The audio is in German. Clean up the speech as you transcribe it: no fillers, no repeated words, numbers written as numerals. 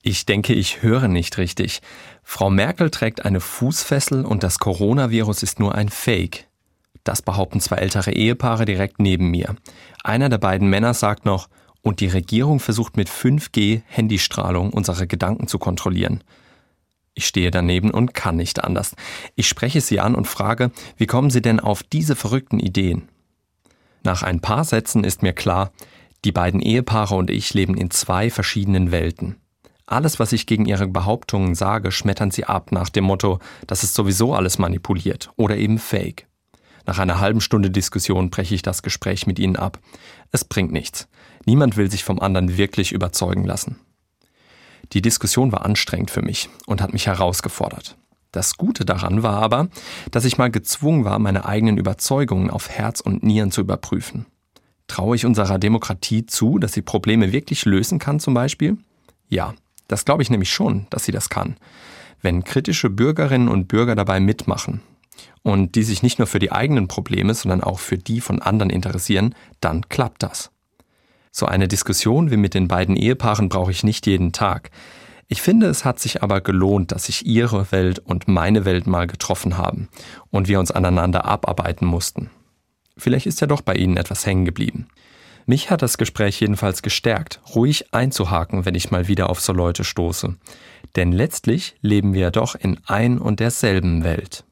Ich denke, ich höre nicht richtig. Frau Merkel trägt eine Fußfessel und das Coronavirus ist nur ein Fake. Das behaupten zwei ältere Ehepaare direkt neben mir. Einer der beiden Männer sagt noch, und die Regierung versucht mit 5G Handystrahlung unsere Gedanken zu kontrollieren. Ich stehe daneben und kann nicht anders. Ich spreche sie an und frage, wie kommen Sie denn auf diese verrückten Ideen? Nach ein paar Sätzen ist mir klar, die beiden Ehepaare und ich leben in zwei verschiedenen Welten. Alles, was ich gegen ihre Behauptungen sage, schmettern sie ab nach dem Motto, das ist sowieso alles manipuliert oder eben fake. Nach einer halben Stunde Diskussion breche ich das Gespräch mit ihnen ab. Es bringt nichts. Niemand will sich vom anderen wirklich überzeugen lassen. Die Diskussion war anstrengend für mich und hat mich herausgefordert. Das Gute daran war aber, dass ich mal gezwungen war, meine eigenen Überzeugungen auf Herz und Nieren zu überprüfen. Traue ich unserer Demokratie zu, dass sie Probleme wirklich lösen kann zum Beispiel? Ja, das glaube ich nämlich schon, dass sie das kann. Wenn kritische Bürgerinnen und Bürger dabei mitmachen und die sich nicht nur für die eigenen Probleme, sondern auch für die von anderen interessieren, dann klappt das. So eine Diskussion wie mit den beiden Ehepaaren brauche ich nicht jeden Tag. Ich finde, es hat sich aber gelohnt, dass sich ihre Welt und meine Welt mal getroffen haben und wir uns aneinander abarbeiten mussten. Vielleicht ist ja doch bei Ihnen etwas hängen geblieben. Mich hat das Gespräch jedenfalls gestärkt, ruhig einzuhaken, wenn ich mal wieder auf so Leute stoße. Denn letztlich leben wir doch in ein und derselben Welt.